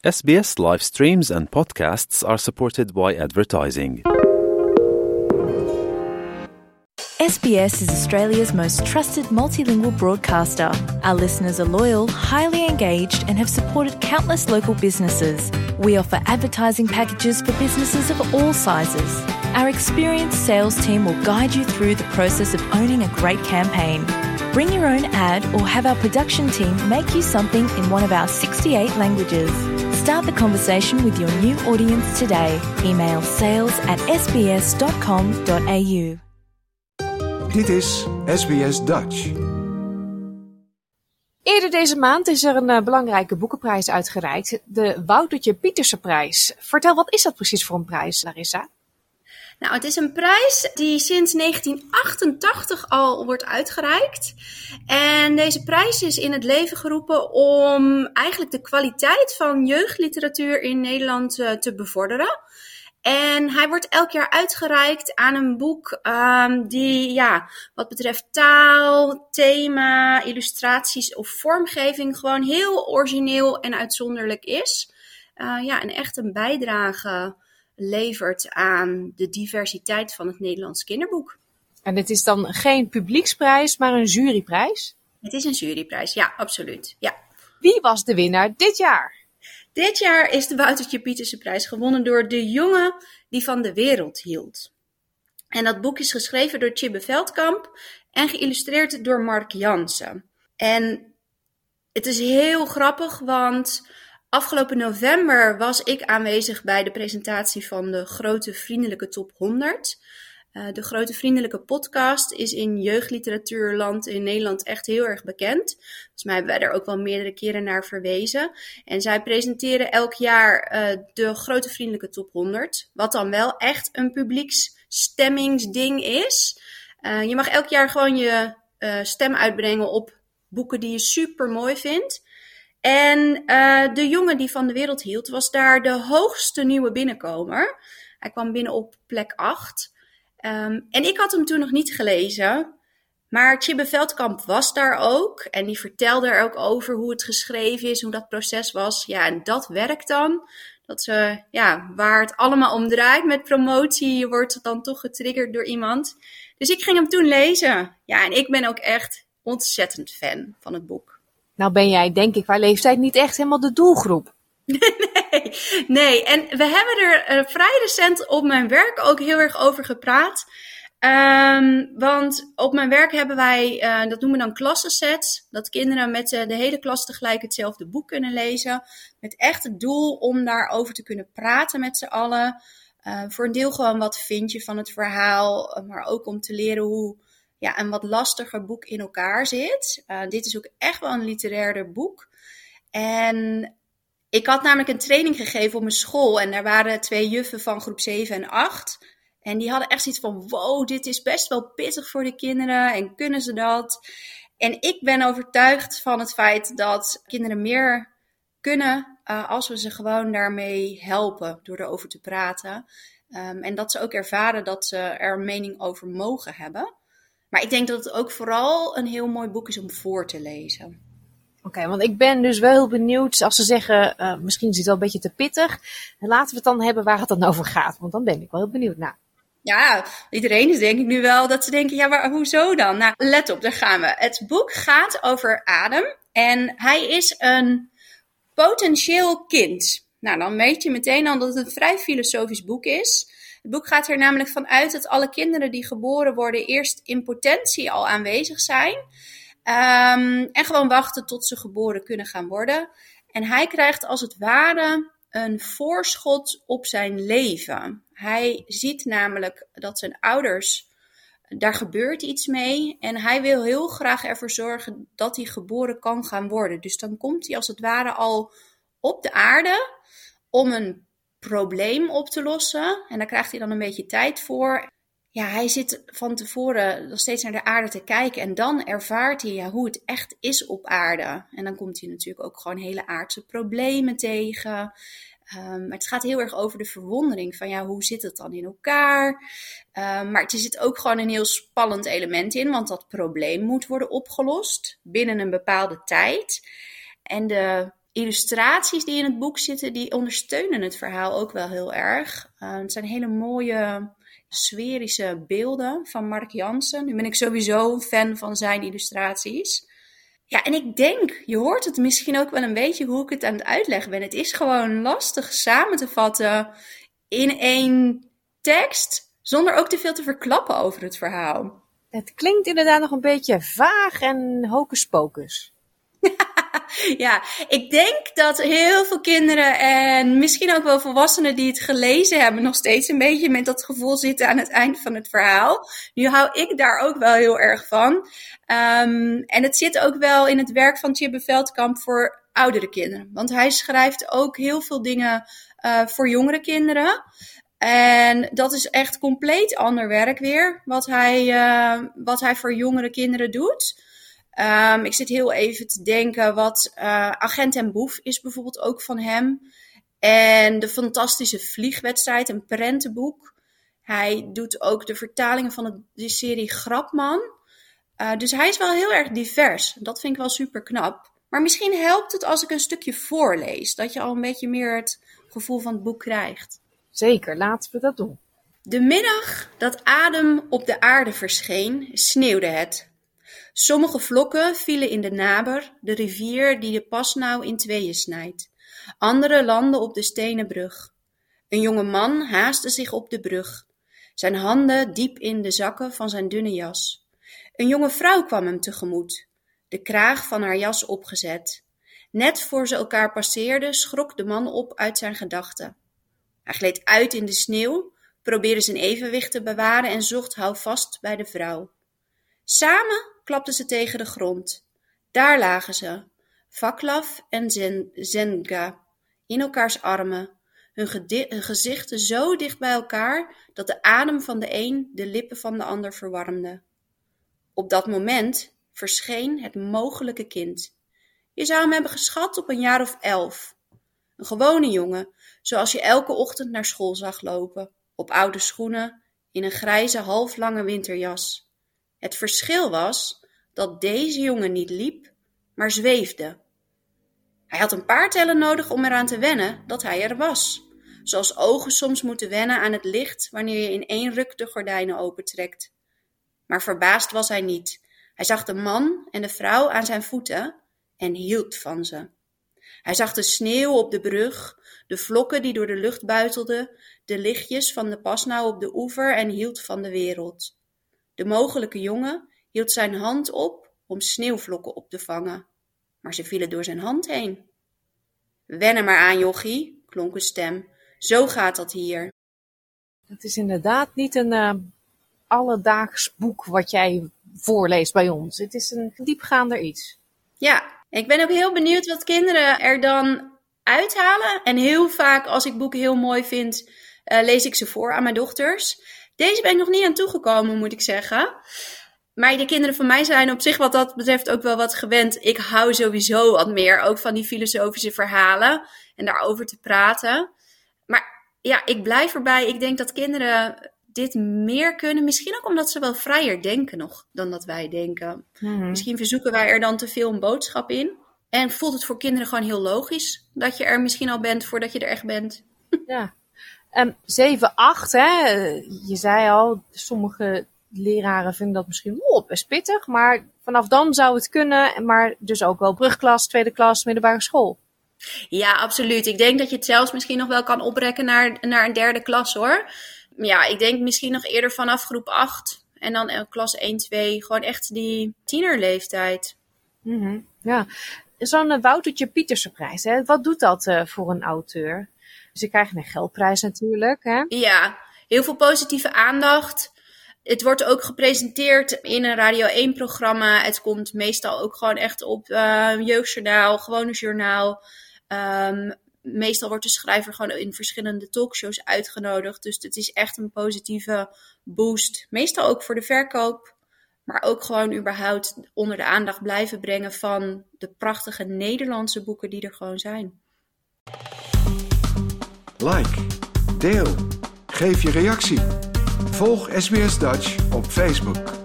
SBS live streams and podcasts are supported by advertising. SBS is Australia's most trusted multilingual broadcaster. Our listeners are loyal, highly engaged, and have supported countless local businesses. We offer advertising packages for businesses of all sizes. Our experienced sales team will guide you through the process of owning a great campaign. Bring your own ad or have our production team make you something in one of our 68 languages. Start the conversation with your new audience today. Email sales@sbs.com.au. Dit is SBS Dutch. Eerder deze maand is er een belangrijke boekenprijs uitgereikt, de Woutertje Pietersenprijs. Vertel, wat is dat precies voor een prijs, Larissa? Nou, het is een prijs die sinds 1988 al wordt uitgereikt. En deze prijs is in het leven geroepen om eigenlijk de kwaliteit van jeugdliteratuur in Nederland te bevorderen. En hij wordt elk jaar uitgereikt aan een boek die wat betreft taal, thema, illustraties of vormgeving gewoon heel origineel en uitzonderlijk is. En echt een bijdrage levert aan de diversiteit van het Nederlands kinderboek. En het is dan geen publieksprijs, maar een juryprijs? Het is een juryprijs, ja, absoluut. Ja. Wie was de winnaar dit jaar? Dit jaar is de Woutertje Pietersenprijs gewonnen door De jongen die van de wereld hield. En dat boek is geschreven door Tjibbe Veldkamp en geïllustreerd door Mark Jansen. En het is heel grappig, want afgelopen november was ik aanwezig bij de presentatie van de Grote Vriendelijke Top 100. De Grote Vriendelijke podcast is in jeugdliteratuurland in Nederland echt heel erg bekend. Volgens mij hebben wij er ook wel meerdere keren naar verwezen. En zij presenteren elk jaar de Grote Vriendelijke Top 100. Wat dan wel echt een publieksstemmingsding is. Je mag elk jaar gewoon je stem uitbrengen op boeken die je super mooi vindt. En De jongen die van de wereld hield was daar de hoogste nieuwe binnenkomer. Hij kwam binnen op plek 8. En ik had hem toen nog niet gelezen, maar Tjibbe Veldkamp was daar ook. En die vertelde er ook over hoe het geschreven is, hoe dat proces was. Ja, en dat werkt dan. Dat waar het allemaal om draait met promotie, je wordt dan toch getriggerd door iemand. Dus ik ging hem toen lezen. Ja, en ik ben ook echt ontzettend fan van het boek. Nou ben jij, denk ik, qua leeftijd niet echt helemaal de doelgroep. Nee, en we hebben er vrij recent op mijn werk ook heel erg over gepraat. Want op mijn werk hebben wij, dat noemen we dan klassensets, dat kinderen met de hele klas tegelijk hetzelfde boek kunnen lezen. Met echt het doel om daarover te kunnen praten met z'n allen. Voor een deel gewoon wat vind je van het verhaal, maar ook om te leren hoe een wat lastiger boek in elkaar zit. Dit is ook echt wel een literairder boek. En ik had namelijk een training gegeven op mijn school en daar waren 2 juffen van groep 7 en 8. En die hadden echt zoiets van, wow, dit is best wel pittig voor de kinderen en kunnen ze dat? En ik ben overtuigd van het feit dat kinderen meer kunnen als we ze gewoon daarmee helpen door erover te praten. En dat ze ook ervaren dat ze er een mening over mogen hebben. Maar ik denk dat het ook vooral een heel mooi boek is om voor te lezen. Oké, want ik ben dus wel heel benieuwd, als ze zeggen, misschien is het wel een beetje te pittig. Laten we het dan hebben waar het dan over gaat, want dan ben ik wel heel benieuwd naar. Ja, iedereen is denk ik nu wel dat ze denken, ja, maar hoezo dan? Nou, let op, daar gaan we. Het boek gaat over Adam en hij is een potentieel kind. Nou, dan weet je meteen al dat het een vrij filosofisch boek is. Het boek gaat er namelijk vanuit dat alle kinderen die geboren worden eerst in potentie al aanwezig zijn. En gewoon wachten tot ze geboren kunnen gaan worden. En hij krijgt als het ware een voorschot op zijn leven. Hij ziet namelijk dat zijn ouders, daar gebeurt iets mee. En hij wil heel graag ervoor zorgen dat hij geboren kan gaan worden. Dus dan komt hij als het ware al op de aarde om een probleem op te lossen. En daar krijgt hij dan een beetje tijd voor. Ja, hij zit van tevoren nog steeds naar de aarde te kijken. En dan ervaart hij hoe het echt is op aarde. En dan komt hij natuurlijk ook gewoon hele aardse problemen tegen. Maar het gaat heel erg over de verwondering van hoe zit het dan in elkaar? Maar er zit ook gewoon een heel spannend element in. Want dat probleem moet worden opgelost binnen een bepaalde tijd. En de illustraties die in het boek zitten, die ondersteunen het verhaal ook wel heel erg. Het zijn hele mooie sferische beelden van Mark Jansen. Nu ben ik sowieso een fan van zijn illustraties. Ja, en ik denk, je hoort het misschien ook wel een beetje hoe ik het aan het uitleggen ben. Het is gewoon lastig samen te vatten in één tekst, zonder ook te veel te verklappen over het verhaal. Het klinkt inderdaad nog een beetje vaag en hocus pocus. Ja, ik denk dat heel veel kinderen en misschien ook wel volwassenen die het gelezen hebben, nog steeds een beetje met dat gevoel zitten aan het eind van het verhaal. Nu hou ik daar ook wel heel erg van. En het zit ook wel in het werk van Tjibbe Veldkamp voor oudere kinderen. Want hij schrijft ook heel veel dingen voor jongere kinderen. En dat is echt compleet ander werk weer, wat hij voor jongere kinderen doet. Ik zit heel even te denken wat Agent en Boef is bijvoorbeeld ook van hem. En de fantastische vliegwedstrijd, een prentenboek. Hij doet ook de vertalingen van de serie Grapman. Dus hij is wel heel erg divers. Dat vind ik wel super knap. Maar misschien helpt het als ik een stukje voorlees. Dat je al een beetje meer het gevoel van het boek krijgt. Zeker, laten we dat doen. De middag dat Adem op de aarde verscheen, sneeuwde het. Sommige vlokken vielen in de Naber, de rivier die de Pasnau in tweeën snijdt. Andere landden op de stenen brug. Een jonge man haastte zich op de brug, zijn handen diep in de zakken van zijn dunne jas. Een jonge vrouw kwam hem tegemoet, de kraag van haar jas opgezet. Net voor ze elkaar passeerden, schrok de man op uit zijn gedachten. Hij gleed uit in de sneeuw, probeerde zijn evenwicht te bewaren en zocht houvast bij de vrouw. Samen klapten ze tegen de grond. Daar lagen ze, Vaclav en Zenga, in elkaars armen, hun gezichten zo dicht bij elkaar dat de adem van de een de lippen van de ander verwarmde. Op dat moment verscheen het mogelijke kind. Je zou hem hebben geschat op een jaar of 11. Een gewone jongen, zoals je elke ochtend naar school zag lopen, op oude schoenen, in een grijze halflange winterjas. Het verschil was dat deze jongen niet liep, maar zweefde. Hij had een paar tellen nodig om eraan te wennen dat hij er was. Zoals ogen soms moeten wennen aan het licht wanneer je in één ruk de gordijnen opentrekt. Maar verbaasd was hij niet. Hij zag de man en de vrouw aan zijn voeten en hield van ze. Hij zag de sneeuw op de brug, de vlokken die door de lucht buitelden, de lichtjes van de Pasnau op de oever en hield van de wereld. De mogelijke jongen hield zijn hand op om sneeuwvlokken op te vangen, maar ze vielen door zijn hand heen. Wen er maar aan, jochie, klonk een stem. Zo gaat dat hier. Het is inderdaad niet een alledaags boek wat jij voorleest bij ons. Het is een diepgaander iets. Ja, ik ben ook heel benieuwd wat kinderen er dan uithalen. En heel vaak als ik boeken heel mooi vind, lees ik ze voor aan mijn dochters. Deze ben ik nog niet aan toegekomen, moet ik zeggen. Maar de kinderen van mij zijn op zich wat dat betreft ook wel wat gewend. Ik hou sowieso wat meer ook van die filosofische verhalen en daarover te praten. Maar ja, ik blijf erbij. Ik denk dat kinderen dit meer kunnen. Misschien ook omdat ze wel vrijer denken nog dan dat wij denken. Misschien verzoeken wij er dan te veel een boodschap in. En voelt het voor kinderen gewoon heel logisch dat je er misschien al bent voordat je er echt bent. Ja. 7, 8, hè. Je zei al, sommige leraren vinden dat misschien best pittig. Maar vanaf dan zou het kunnen. Maar dus ook wel brugklas, tweede klas, middelbare school. Ja, absoluut. Ik denk dat je het zelfs misschien nog wel kan oprekken naar een derde klas, hoor. Ja, ik denk misschien nog eerder vanaf groep 8. En dan klas 1, 2. Gewoon echt die tienerleeftijd. Mm-hmm. Ja, zo'n Woutertje Pieterse prijs, hè? Wat doet dat voor een auteur? Ze krijgen een geldprijs natuurlijk, hè? Ja, heel veel positieve aandacht. Het wordt ook gepresenteerd in een Radio 1-programma. Het komt meestal ook gewoon echt op Jeugdjournaal, Gewone Journaal. Meestal wordt de schrijver gewoon in verschillende talkshows uitgenodigd. Dus het is echt een positieve boost. Meestal ook voor de verkoop. Maar ook gewoon überhaupt onder de aandacht blijven brengen van de prachtige Nederlandse boeken die er gewoon zijn. Like, deel, geef je reactie. Volg SBS Dutch op Facebook.